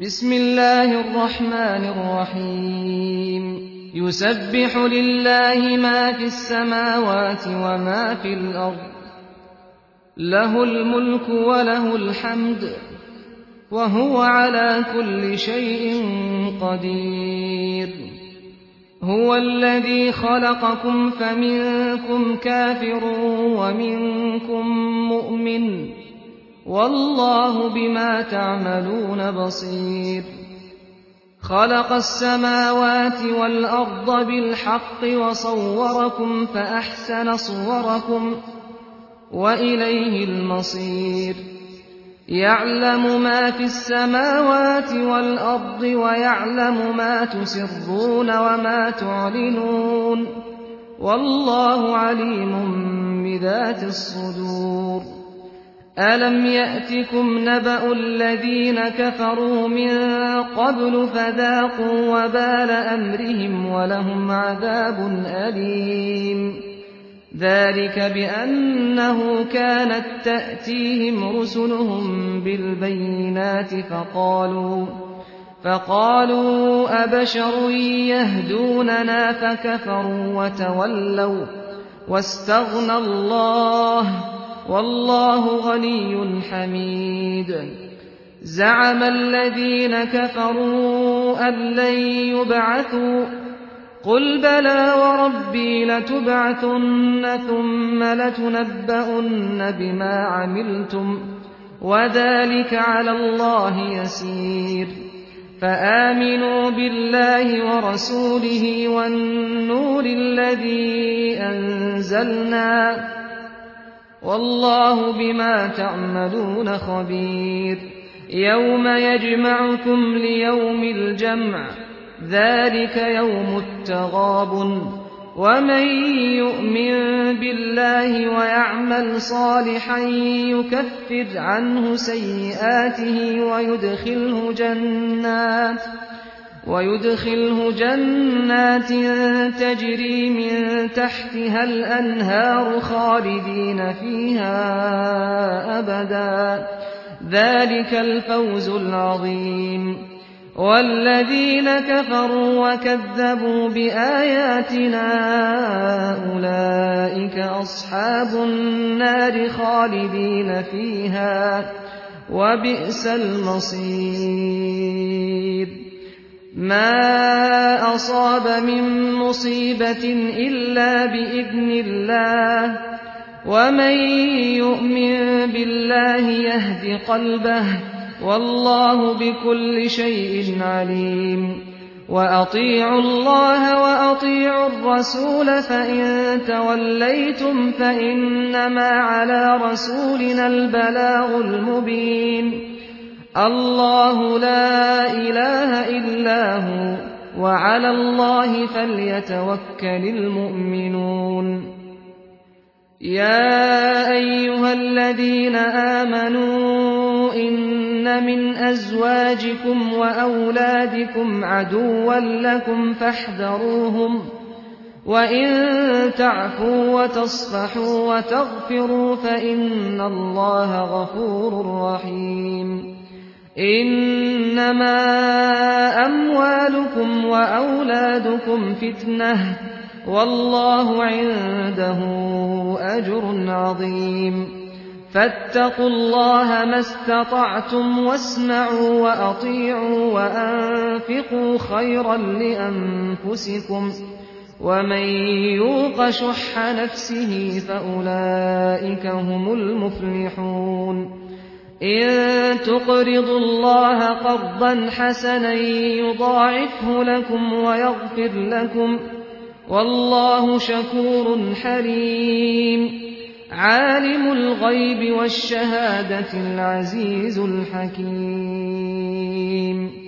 بسم الله الرحمن الرحيم يسبح لله ما في السماوات وما في الأرض له الملك وله الحمد وهو على كل شيء قدير هو الذي خلقكم فمنكم كافر ومنكم مؤمن والله بما تعملون بصير خلق السماوات والأرض بالحق وصوركم فأحسن صوركم وإليه المصير يعلم ما في السماوات والأرض ويعلم ما تسرون وما تعلنون والله عليم بذات الصدور ألم يأتكم نبأ الذين كفروا من قبل فذاقوا وبال أمرهم ولهم عذاب أليم ذلك بأنه كانت تأتيهم رسلهم بالبينات فقالوا أبشر يهدوننا فكفروا وتولوا واستغنى الله والله غني حميد زعم الذين كفروا أن لن يبعثوا قل بلى وربي لتبعثن ثم لتنبؤن بما عملتم وذلك على الله يسير فآمنوا بالله ورسوله والنور الذي أنزلنا والله بما تعملون خبير يوم يجمعكم ليوم الجمع ذلك يوم التغابن ومن يؤمن بالله ويعمل صالحا يكفر عنه سيئاته ويدخله جنات تجري من تحتها الأنهار خالدين فيها أبدا ذلك الفوز العظيم والذين كفروا وكذبوا بآياتنا أولئك أصحاب النار خالدين فيها وبئس المصير ما أصاب من مصيبة إلا بإذن الله ومن يؤمن بالله يهد قلبه والله بكل شيء عليم وأطيعوا الله وأطيعوا الرسول فإن توليتم فإنما على رسولنا البلاغ المبين الله لا إله إلا هو وعلى الله فليتوكل المؤمنون يا أيها الذين آمنوا إن من أزواجكم وأولادكم عدوا لكم فاحذروهم وإن تعفوا وتصفحوا وتغفروا فإن الله غفور رحيم إنما أموالكم وأولادكم فتنة والله عنده أجر عظيم فاتقوا الله ما استطعتم واسمعوا وأطيعوا وأنفقوا خيرا لأنفسكم ومن يوق شح نفسه فأولئك هم المفلحون إن تقرضوا الله قرضا حسنا يضاعفه لكم ويغفر لكم والله شكور حليم عالم الغيب والشهادة العزيز الحكيم